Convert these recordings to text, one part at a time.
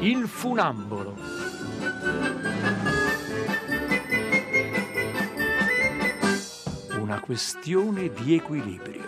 Il funambolo. Una questione di equilibrio.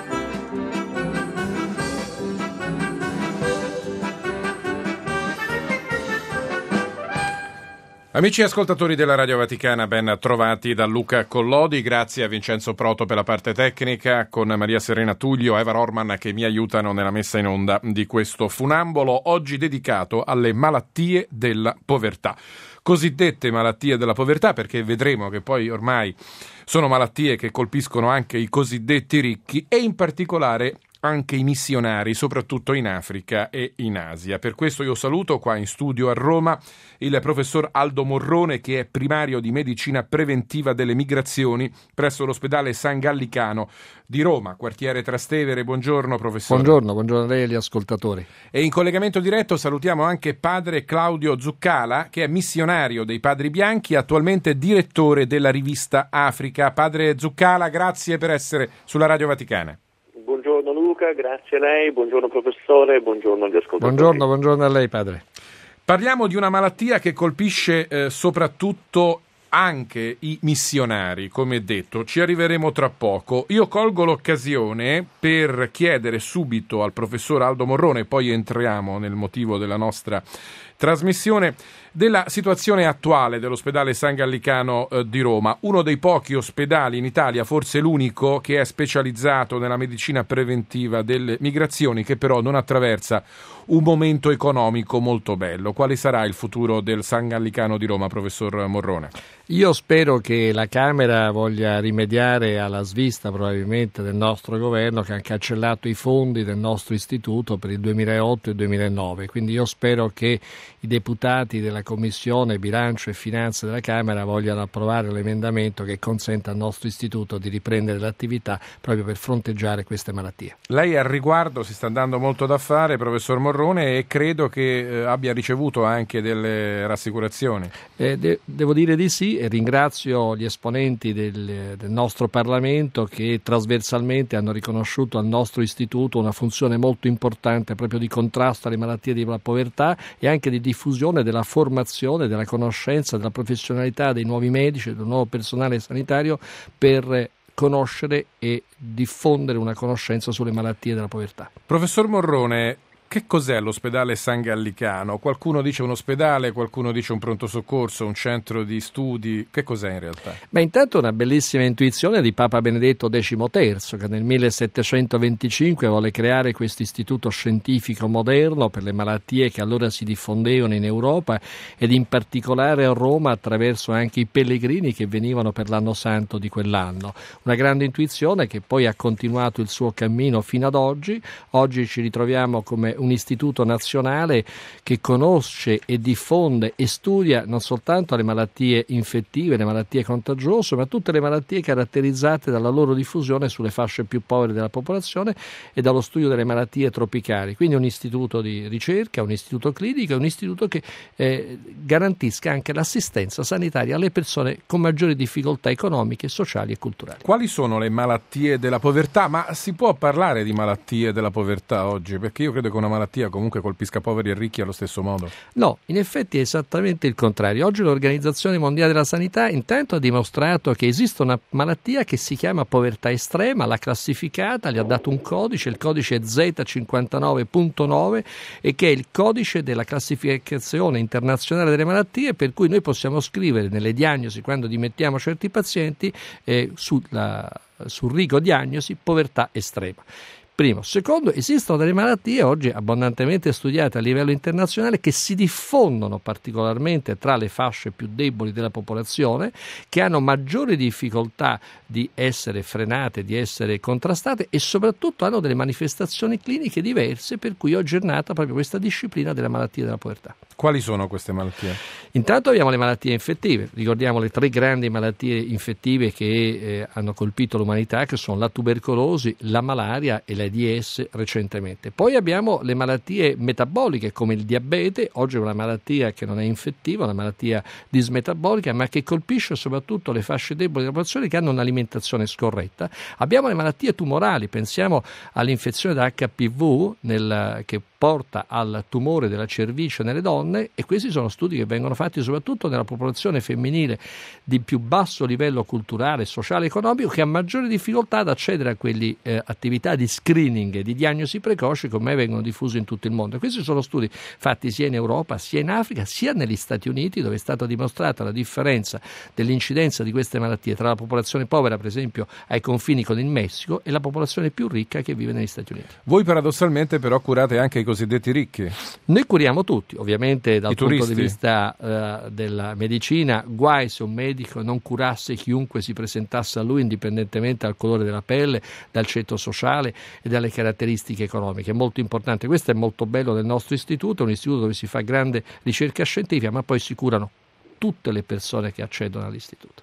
Amici ascoltatori della Radio Vaticana, ben trovati da Luca Collodi, grazie a Vincenzo Proto per la parte tecnica, con Maria Serena Tullio e Eva Rorman che mi aiutano nella messa in onda di questo funambolo, oggi dedicato alle malattie della povertà. Cosiddette malattie della povertà, perché vedremo che poi ormai sono malattie che colpiscono anche i cosiddetti ricchi e in particolare anche i missionari, soprattutto in Africa e in Asia. Per questo io saluto qua in studio a Roma il professor Aldo Morrone, che è primario di medicina preventiva delle migrazioni presso l'ospedale San Gallicano di Roma, quartiere Trastevere. Buongiorno professore. Buongiorno a lei e agli ascoltatori. E in collegamento diretto salutiamo anche padre Claudio Zuccala, che è missionario dei Padri Bianchi, attualmente direttore della rivista Africa. Padre Zuccala, grazie per essere sulla Radio Vaticana. Buongiorno Luca, grazie a lei, buongiorno professore, buongiorno agli ascoltatori. Buongiorno a lei padre. Parliamo di una malattia che colpisce soprattutto anche i missionari, come detto, ci arriveremo tra poco. Io colgo l'occasione per chiedere subito al professor Aldo Morrone, poi entriamo nel motivo della nostra trasmissione, della situazione attuale dell'ospedale San Gallicano di Roma, uno dei pochi ospedali in Italia, forse l'unico, che è specializzato nella medicina preventiva delle migrazioni, che però non attraversa un momento economico molto bello. Quale sarà il futuro del San Gallicano di Roma, professor Morrone? Io spero che la Camera voglia rimediare alla svista probabilmente del nostro governo, che ha cancellato i fondi del nostro istituto per il 2008 e 2009, quindi io spero che i deputati della Commissione Bilancio e Finanze della Camera vogliano approvare l'emendamento che consenta al nostro istituto di riprendere l'attività proprio per fronteggiare queste malattie. Lei al riguardo si sta dando molto da fare, professor Morrone, e credo che abbia ricevuto anche delle rassicurazioni. Devo dire di sì, e ringrazio gli esponenti del nostro Parlamento che trasversalmente hanno riconosciuto al nostro istituto una funzione molto importante proprio di contrasto alle malattie della povertà e anche di diffusione della formazione, della conoscenza, della professionalità dei nuovi medici, del nuovo personale sanitario per conoscere e diffondere una conoscenza sulle malattie della povertà. Professor Morrone, che cos'è l'ospedale San Gallicano? Qualcuno dice un ospedale, qualcuno dice un pronto soccorso, un centro di studi. Che cos'è in realtà? Intanto una bellissima intuizione di Papa Benedetto XIII, che nel 1725 vuole creare questo istituto scientifico moderno per le malattie che allora si diffondevano in Europa ed in particolare a Roma attraverso anche i pellegrini che venivano per l'anno santo di quell'anno. Una grande intuizione che poi ha continuato il suo cammino fino ad oggi. Oggi ci ritroviamo come un istituto nazionale che conosce e diffonde e studia non soltanto le malattie infettive, le malattie contagiose, ma tutte le malattie caratterizzate dalla loro diffusione sulle fasce più povere della popolazione e dallo studio delle malattie tropicali. Quindi un istituto di ricerca, un istituto clinico, un istituto che garantisca anche l'assistenza sanitaria alle persone con maggiori difficoltà economiche, sociali e culturali. Quali sono le malattie della povertà? Ma si può parlare di malattie della povertà oggi? Perché io credo che una malattia comunque colpisca poveri e ricchi allo stesso modo. No, in effetti è esattamente il contrario. Oggi l'Organizzazione Mondiale della Sanità intanto ha dimostrato che esiste una malattia che si chiama povertà estrema, l'ha classificata, gli ha dato un codice, il codice è Z59.9 e che è il codice della classificazione internazionale delle malattie, per cui noi possiamo scrivere nelle diagnosi quando dimettiamo certi pazienti sul rigo diagnosi povertà estrema. Primo. Secondo, esistono delle malattie oggi abbondantemente studiate a livello internazionale che si diffondono particolarmente tra le fasce più deboli della popolazione, che hanno maggiori difficoltà di essere frenate, di essere contrastate e soprattutto hanno delle manifestazioni cliniche diverse, per cui oggi è nata proprio questa disciplina della malattia della povertà. Quali sono queste malattie? Intanto abbiamo le malattie infettive, ricordiamo le 3 grandi malattie infettive che hanno colpito l'umanità, che sono la tubercolosi, la malaria e la di esse recentemente. Poi abbiamo le malattie metaboliche come il diabete, oggi è una malattia che non è infettiva, una malattia dismetabolica, ma che colpisce soprattutto le fasce deboli della popolazione che hanno un'alimentazione scorretta. Abbiamo le malattie tumorali, pensiamo all'infezione da HPV che porta al tumore della cervice nelle donne, e questi sono studi che vengono fatti soprattutto nella popolazione femminile di più basso livello culturale, sociale e economico, che ha maggiore difficoltà ad accedere a quelle attività di screening e di diagnosi precoci che ormai vengono diffuse in tutto il mondo. Questi sono studi fatti sia in Europa, sia in Africa, sia negli Stati Uniti, dove è stata dimostrata la differenza dell'incidenza di queste malattie tra la popolazione povera, per esempio ai confini con il Messico, e la popolazione più ricca che vive negli Stati Uniti. Voi paradossalmente però curate anche i cosiddetti ricchi. Noi curiamo tutti, ovviamente dal punto turisti. di vista della medicina, guai se un medico non curasse chiunque si presentasse a lui, indipendentemente dal colore della pelle, dal ceto sociale e dalle caratteristiche economiche. È molto importante, questo è molto bello del nostro istituto, è un istituto dove si fa grande ricerca scientifica, ma poi si curano tutte le persone che accedono all'istituto.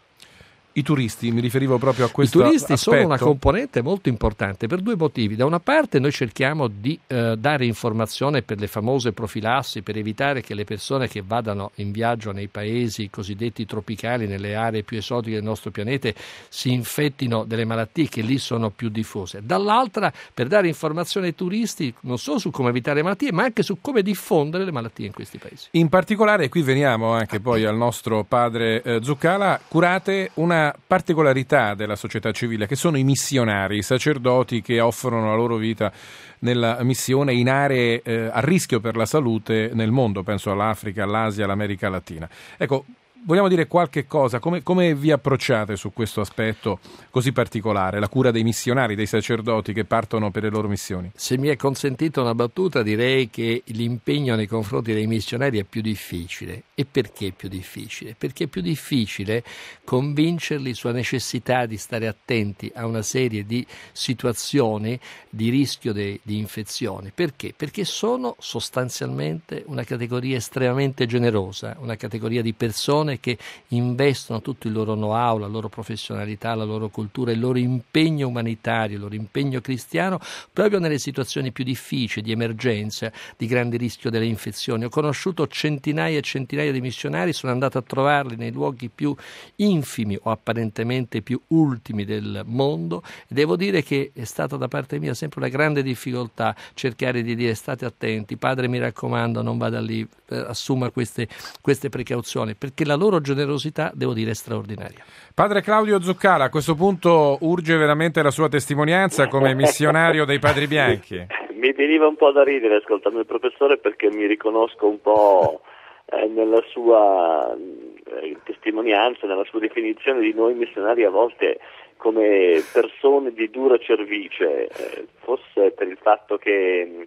I turisti, mi riferivo proprio a questo aspetto. I turisti sono una componente molto importante per due motivi. Da una parte noi cerchiamo di dare informazione per le famose profilassi, per evitare che le persone che vadano in viaggio nei paesi cosiddetti tropicali, nelle aree più esotiche del nostro pianeta, si infettino delle malattie che lì sono più diffuse. Dall'altra, per dare informazione ai turisti non solo su come evitare le malattie, ma anche su come diffondere le malattie in questi paesi. In particolare, qui veniamo anche poi al nostro padre Zuccala, curate una particolarità della società civile, che sono i missionari, i sacerdoti che offrono la loro vita nella missione in aree a rischio per la salute nel mondo, penso all'Africa, all'Asia, all'America Latina. Ecco, vogliamo dire qualche cosa, come vi approcciate su questo aspetto così particolare, la cura dei missionari, dei sacerdoti che partono per le loro missioni? Se mi è consentita una battuta, direi che l'impegno nei confronti dei missionari è più difficile. E perché è più difficile? Perché è più difficile convincerli sulla necessità di stare attenti a una serie di situazioni di rischio di infezione. Perché? Perché sono sostanzialmente una categoria estremamente generosa, una categoria di persone che investono tutto il loro know-how, la loro professionalità, la loro cultura, il loro impegno umanitario, il loro impegno cristiano proprio nelle situazioni più difficili, di emergenza, di grande rischio delle infezioni. Ho conosciuto centinaia e centinaia di missionari, sono andato a trovarli nei luoghi più infimi o apparentemente più ultimi del mondo, e devo dire che è stata da parte mia sempre una grande difficoltà cercare di dire: state attenti, padre mi raccomando, non vada lì, assuma queste precauzioni, perché la loro generosità, devo dire, è straordinaria. Padre Claudio Zuccala, a questo punto urge veramente la sua testimonianza come missionario dei Padri Bianchi. Mi veniva un po' da ridere ascoltando il professore, perché mi riconosco un po' nella sua testimonianza, nella sua definizione di noi missionari a volte come persone di dura cervice, forse per il fatto che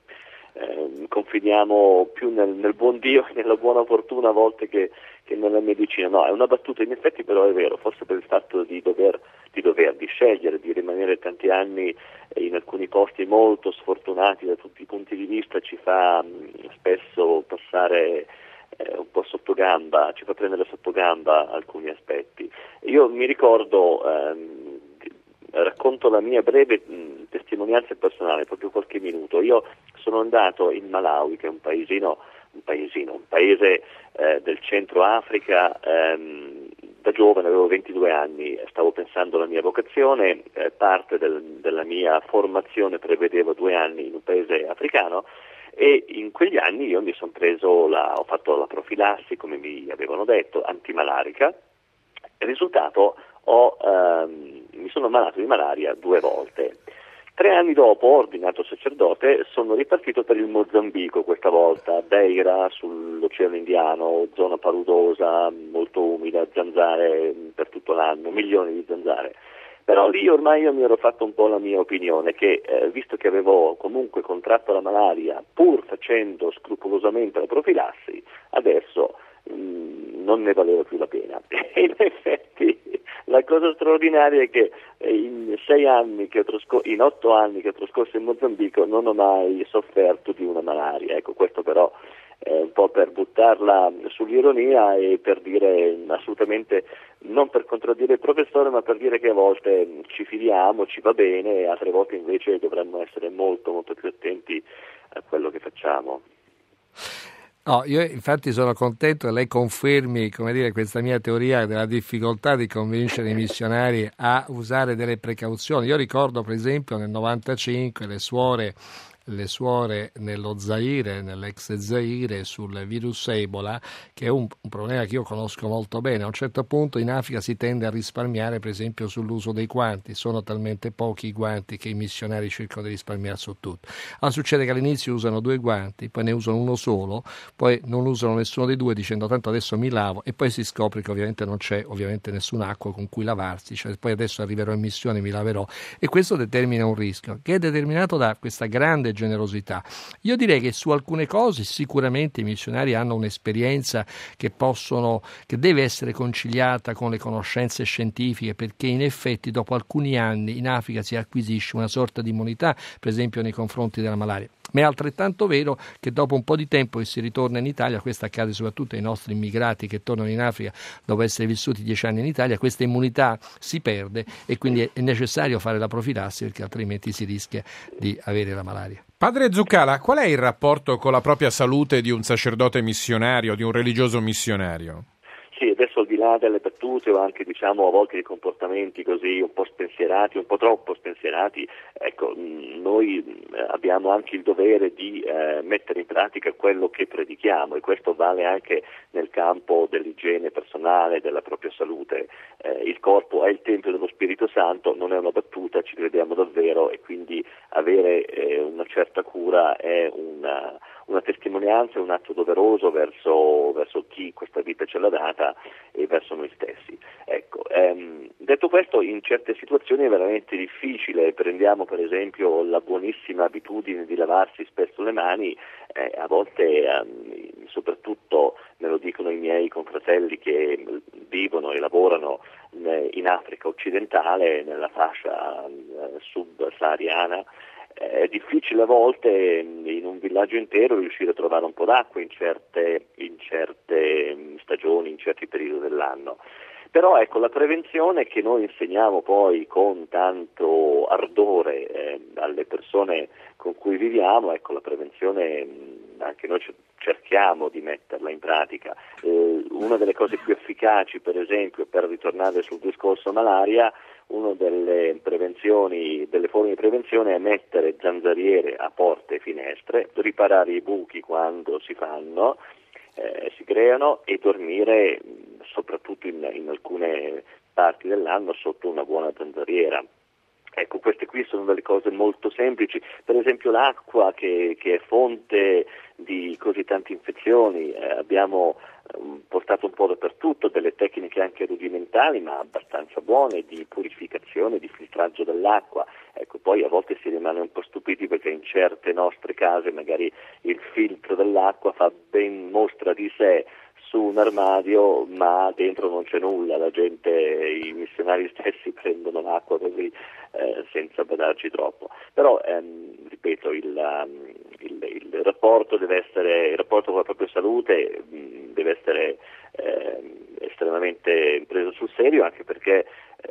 confidiamo più nel buon Dio e nella buona fortuna a volte che nella medicina. No, è una battuta, in effetti, però è vero, forse per il fatto di scegliere di rimanere tanti anni in alcuni posti molto sfortunati da tutti i punti di vista ci fa spesso passare un po' sottogamba, ci fa prendere sottogamba alcuni aspetti. Io mi ricordo, racconto la mia breve testimonianza personale, proprio qualche minuto. Io sono andato in Malawi, che è un paese del centro Africa. Da giovane, avevo 22 anni, stavo pensando alla mia vocazione, parte della mia formazione prevedeva 2 anni in un paese africano, e in quegli anni io mi sono ho fatto la profilassi, come mi avevano detto, antimalarica. Il risultato, mi sono ammalato di malaria 2 volte. 3 anni dopo, ordinato sacerdote, sono ripartito per il Mozambico, questa volta Beira, sull'Oceano Indiano, zona paludosa, molto umida, zanzare per tutto l'anno, milioni di zanzare. Però lì ormai io mi ero fatto un po' la mia opinione, che visto che avevo comunque contratto la malaria, pur facendo scrupolosamente la profilassi, adesso non ne valeva più la pena. E in effetti la cosa straordinaria è che in 8 anni che ho trascorso in Mozambico non ho mai sofferto di una malaria. Ecco, questo però è un po' per buttarla sull'ironia e per dire assolutamente non per contraddire il professore, ma per dire che a volte ci fidiamo, ci va bene, e altre volte invece dovremmo essere molto molto più attenti a quello che facciamo. No, io infatti sono contento che lei confermi, questa mia teoria della difficoltà di convincere i missionari a usare delle precauzioni. Io ricordo per esempio nel 95 le suore nello Zaire, nell'ex Zaire, sul virus Ebola, che è un problema che io conosco molto bene. A un certo punto in Africa si tende a risparmiare per esempio sull'uso dei guanti, sono talmente pochi i guanti che i missionari cercano di risparmiare su tutto. Allora succede che all'inizio usano 2 guanti, poi ne usano uno solo, poi non usano nessuno dei 2 dicendo tanto adesso mi lavo, e poi si scopre che ovviamente non c'è nessun'acqua con cui lavarsi, cioè poi adesso arriverò in missione, mi laverò, e questo determina un rischio che è determinato da questa grande generosità. Io direi che su alcune cose sicuramente i missionari hanno un'esperienza che deve essere conciliata con le conoscenze scientifiche, perché in effetti dopo alcuni anni in Africa si acquisisce una sorta di immunità, per esempio nei confronti della malaria. Ma è altrettanto vero che dopo un po' di tempo che si ritorna in Italia, questo accade soprattutto ai nostri immigrati che tornano in Africa dopo essere vissuti 10 anni in Italia, questa immunità si perde e quindi è necessario fare la profilassi, perché altrimenti si rischia di avere la malaria. Padre Zuccala, qual è il rapporto con la propria salute di un sacerdote missionario, di un religioso missionario? Sì, adesso al di là delle battute o anche a volte di comportamenti così un po' spensierati, un po' troppo spensierati, ecco, noi abbiamo anche il dovere di mettere in pratica quello che predichiamo, e questo vale anche nel campo dell'igiene personale, della propria salute. Il corpo è il Tempio dello Spirito Santo, non è una battuta, ci crediamo davvero, e quindi avere una certa cura è una testimonianza, un atto doveroso verso chi questa vita ce l'ha data e verso noi stessi. Ecco, detto questo, in certe situazioni è veramente difficile. Prendiamo per esempio la buonissima abitudine di lavarsi spesso le mani, a volte soprattutto me lo dicono i miei confratelli che vivono e lavorano in Africa occidentale, nella fascia subsahariana. È difficile a volte in un villaggio intero riuscire a trovare un po' d'acqua in certe stagioni, in certi periodi dell'anno. Però ecco, la prevenzione che noi insegniamo poi con tanto ardore alle persone con cui viviamo, ecco, la prevenzione anche noi cerchiamo di metterla in pratica. Una delle cose più efficaci, per esempio, per ritornare sul discorso malaria, una delle forme di prevenzione è mettere zanzariere a porte e finestre, riparare i buchi quando si creano, e dormire soprattutto in alcune parti dell'anno sotto una buona zanzariera. Ecco, queste qui sono delle cose molto semplici. Per esempio l'acqua che è fonte di così tante infezioni, abbiamo portato un po' dappertutto delle tecniche anche rudimentali ma abbastanza buone di purificazione, di filtraggio dell'acqua. Ecco, poi a volte si rimane un po' stupiti perché in certe nostre case magari il filtro dell'acqua fa ben mostra di sé su un armadio, ma dentro non c'è nulla. I missionari stessi prendono l'acqua così senza badarci troppo. Però ripeto, il rapporto il rapporto con la propria salute deve essere estremamente preso sul serio, anche perché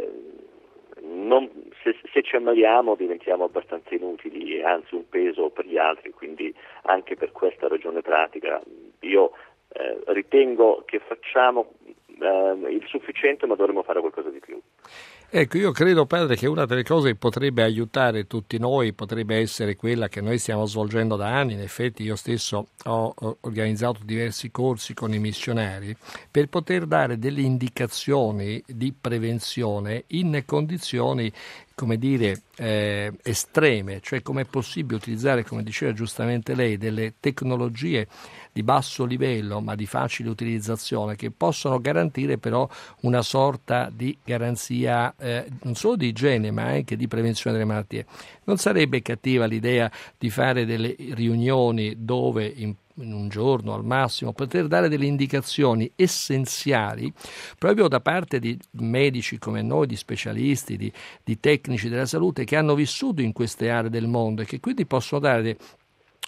se ci ammaliamo diventiamo abbastanza inutili e anzi un peso per gli altri. Quindi anche per questa ragione pratica io ritengo che facciamo il sufficiente, ma dovremmo fare qualcosa di più. Ecco, io credo, padre, che una delle cose che potrebbe aiutare tutti noi potrebbe essere quella che noi stiamo svolgendo da anni. In effetti io stesso ho organizzato diversi corsi con i missionari per poter dare delle indicazioni di prevenzione in condizioni, come dire, estreme, cioè come è possibile utilizzare, come diceva giustamente lei, delle tecnologie di basso livello ma di facile utilizzazione, che possono garantire però una sorta di garanzia non solo di igiene ma anche di prevenzione delle malattie. Non sarebbe cattiva l'idea di fare delle riunioni dove in un giorno al massimo poter dare delle indicazioni essenziali proprio da parte di medici come noi, di specialisti, di tecnici della salute che hanno vissuto in queste aree del mondo e che quindi possono dare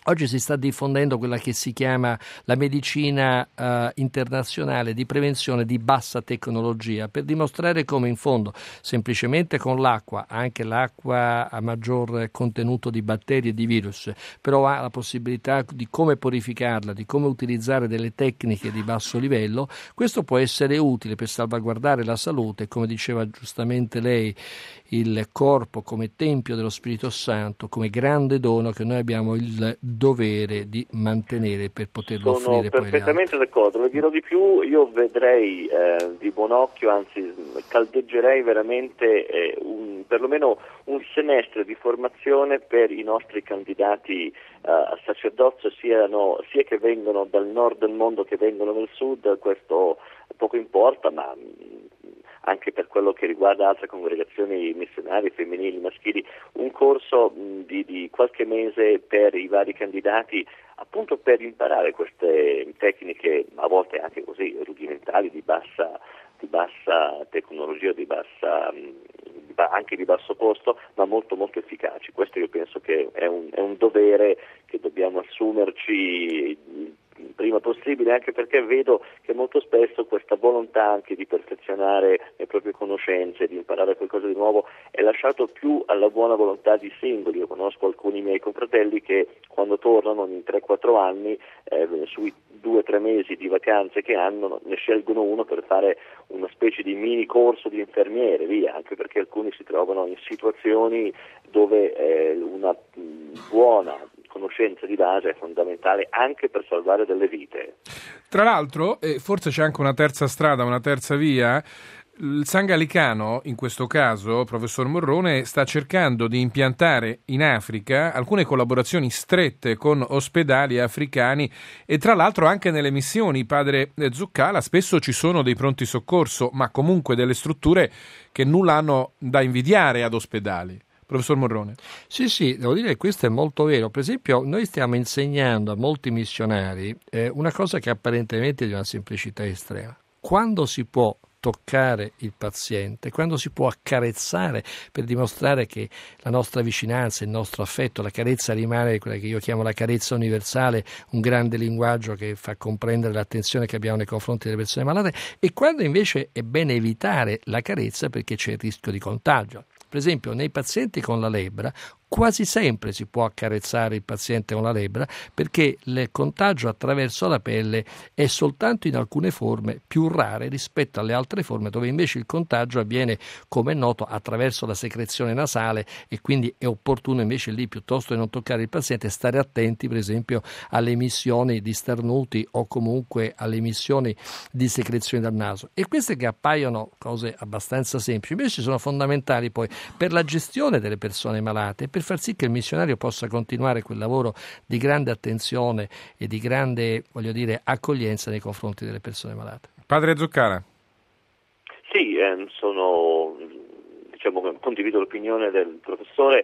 Oggi si sta diffondendo quella che si chiama la medicina internazionale di prevenzione di bassa tecnologia, per dimostrare come in fondo semplicemente con l'acqua, anche l'acqua a maggior contenuto di batteri e di virus, però ha la possibilità di come purificarla, di come utilizzare delle tecniche di basso livello, questo può essere utile per salvaguardare la salute, come diceva giustamente lei, il corpo come tempio dello Spirito Santo, come grande dono che noi abbiamo il dovere di mantenere per poterlo offrire poi agli altri. Sono perfettamente d'accordo, lo dirò di più, io vedrei di buon occhio, anzi caldeggerei veramente perlomeno un semestre di formazione per i nostri candidati a sacerdozio, sia che vengono dal nord del mondo che vengono dal sud, questo poco importa, ma anche per quello che riguarda altre congregazioni missionarie femminili, maschili, un corso di qualche mese per i vari candidati, appunto per imparare queste tecniche, a volte anche così rudimentali, di bassa tecnologia, anche di basso costo, ma molto molto efficaci. Questo io penso che è un dovere che dobbiamo assumerci prima possibile, anche perché vedo che molto spesso questa volontà anche di perfezionare le proprie conoscenze, di imparare qualcosa di nuovo, è lasciato più alla buona volontà di singoli. Io conosco alcuni miei confratelli che quando tornano ogni 3-4 anni, sui 2-3 mesi di vacanze che hanno, ne scelgono uno per fare una specie di mini corso di infermiere, via, anche perché alcuni si trovano in situazioni dove una buona conoscenza di base è fondamentale anche per salvare delle vite. Tra l'altro, forse c'è anche una terza strada, una terza via. Il San Gallicano, in questo caso, professor Morrone, sta cercando di impiantare in Africa alcune collaborazioni strette con ospedali africani e tra l'altro anche nelle missioni. Padre Zuccala, spesso ci sono dei pronti soccorso, ma comunque delle strutture che nulla hanno da invidiare ad ospedali. Professor Morrone. Sì, devo dire che questo è molto vero. Per esempio, noi stiamo insegnando a molti missionari una cosa che apparentemente è di una semplicità estrema. Quando si può toccare il paziente, quando si può accarezzare per dimostrare che la nostra vicinanza, il nostro affetto, la carezza rimane quella che io chiamo la carezza universale, un grande linguaggio che fa comprendere l'attenzione che abbiamo nei confronti delle persone malate, e quando invece è bene evitare la carezza perché c'è il rischio di contagio. Per esempio, nei pazienti con la lebbra quasi sempre si può accarezzare il paziente con la lebbra perché il contagio attraverso la pelle è soltanto in alcune forme più rare rispetto alle altre forme dove invece il contagio avviene, come è noto, attraverso la secrezione nasale, e quindi è opportuno invece lì, piuttosto di non toccare il paziente, stare attenti per esempio alle emissioni di starnuti o comunque alle emissioni di secrezione dal naso. E queste che appaiono cose abbastanza semplici invece sono fondamentali poi per la gestione delle persone malate, per far sì che il missionario possa continuare quel lavoro di grande attenzione e di grande, accoglienza nei confronti delle persone malate. Padre Zuccala. Sì, condivido l'opinione del professore.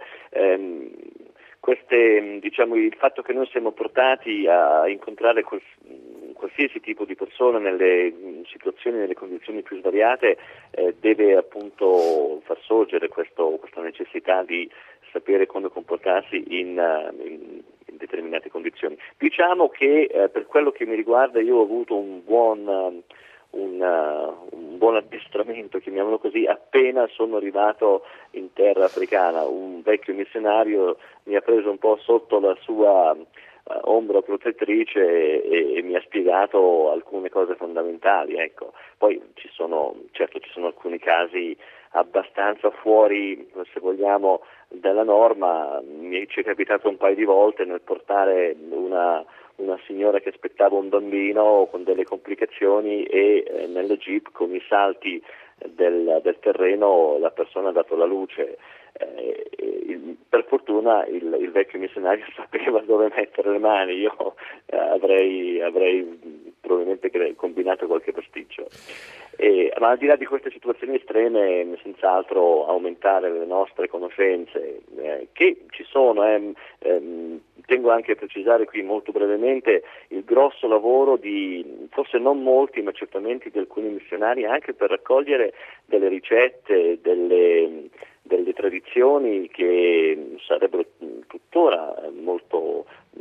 Il fatto che noi siamo portati a incontrare qualsiasi tipo di persona nelle situazioni, nelle condizioni più svariate, deve appunto far sorgere questa necessità di sapere come comportarsi in determinate condizioni. Diciamo che per quello che mi riguarda io ho avuto un buon addestramento, chiamiamolo così, appena sono arrivato in terra africana. Un vecchio missionario mi ha preso un po' sotto la sua ombra protettrice e mi ha spiegato alcune cose fondamentali, ecco. Poi ci sono alcuni casi abbastanza fuori, se vogliamo, dalla norma. Ci è capitato un paio di volte nel portare una signora che aspettava un bambino con delle complicazioni e nelle jeep con i salti del terreno la persona ha dato la luce. Per fortuna il vecchio missionario sapeva dove mettere le mani, io avrei probabilmente combinato qualche pasticcio. Ma al di là di queste situazioni estreme, senz'altro aumentare le nostre conoscenze, che ci sono. Tengo anche a precisare qui molto brevemente il grosso lavoro di, forse non molti, ma certamente di alcuni missionari, anche per raccogliere delle ricette, delle tradizioni che sarebbero tuttora molto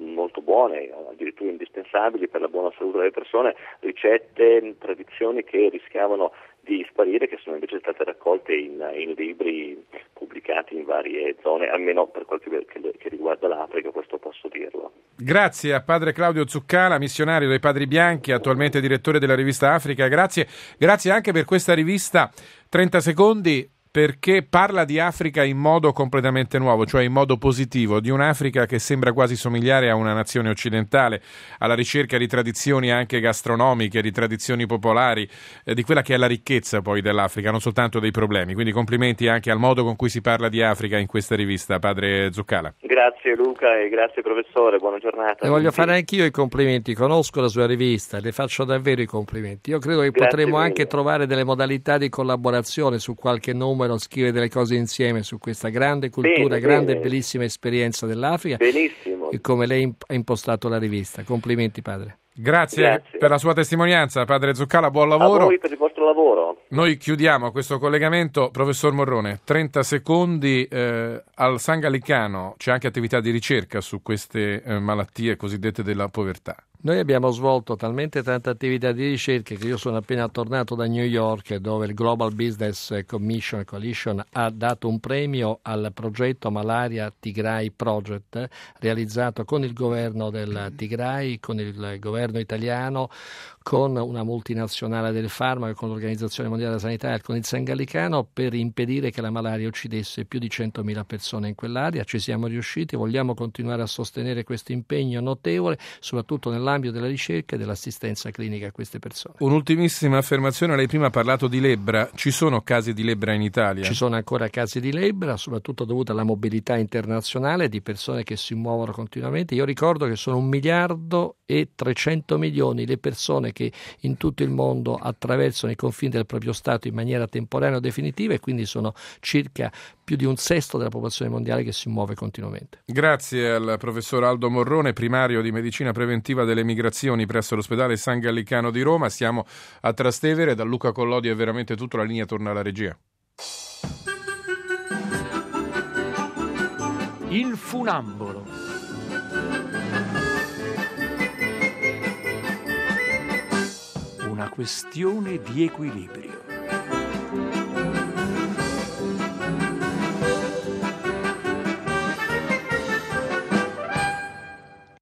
buone, addirittura indispensabili per la buona salute delle persone, ricette, tradizioni che rischiavano di sparire, che sono invece state raccolte in libri pubblicati in varie zone, almeno per quel che riguarda l'Africa, questo posso dirlo. Grazie a padre Claudio Zuccala, missionario dei Padri Bianchi, attualmente direttore della rivista Africa. Grazie anche per questa rivista 30 secondi, perché parla di Africa in modo completamente nuovo, cioè in modo positivo, di un'Africa che sembra quasi somigliare a una nazione occidentale, alla ricerca di tradizioni anche gastronomiche, di tradizioni popolari, di quella che è la ricchezza poi dell'Africa, non soltanto dei problemi. Quindi complimenti anche al modo con cui si parla di Africa in questa rivista, padre Zuccala. Grazie Luca e grazie professore, buona giornata. E voglio fare anch'io i complimenti, conosco la sua rivista, le faccio davvero i complimenti. Io credo che potremmo anche trovare delle modalità di collaborazione su qualche numero, scrivere delle cose insieme su questa grande cultura, grande e bellissima esperienza dell'Africa. Benissimo. E come lei ha impostato la rivista. Complimenti padre. Grazie per la sua testimonianza, padre Zuccala, buon lavoro. A voi per il vostro lavoro. Noi chiudiamo questo collegamento. Professor Morrone, 30 secondi, al San Gallicano c'è anche attività di ricerca su queste malattie cosiddette della povertà. Noi abbiamo svolto talmente tanta attività di ricerca che io sono appena tornato da New York, dove il Global Business Coalition ha dato un premio al progetto Malaria Tigray Project, realizzato con il governo del Tigray, con il governo italiano, con una multinazionale del farmaco, con l'Organizzazione Mondiale della Sanità e con il San Gallicano, per impedire che la malaria uccidesse più di 100.000 persone in quell'area. Ci siamo riusciti, vogliamo continuare a sostenere questo impegno notevole, soprattutto nell'ambito della ricerca e dell'assistenza clinica a queste persone. Un'ultimissima affermazione, lei prima ha parlato di lebbra, ci sono casi di lebbra in Italia? Ci sono ancora casi di lebbra, soprattutto dovuta alla mobilità internazionale di persone che si muovono continuamente. Io ricordo che sono 1.300 milioni le persone che in tutto il mondo attraversano i confini del proprio Stato in maniera temporanea o definitiva, e quindi sono circa più di un sesto della popolazione mondiale che si muove continuamente. Grazie al professor Aldo Morrone, primario di medicina preventiva delle migrazioni presso l'ospedale San Gallicano di Roma. Siamo a Trastevere, da Luca Collodi è veramente tutto, la linea torna alla regia. Il funambolo. Una questione di equilibrio.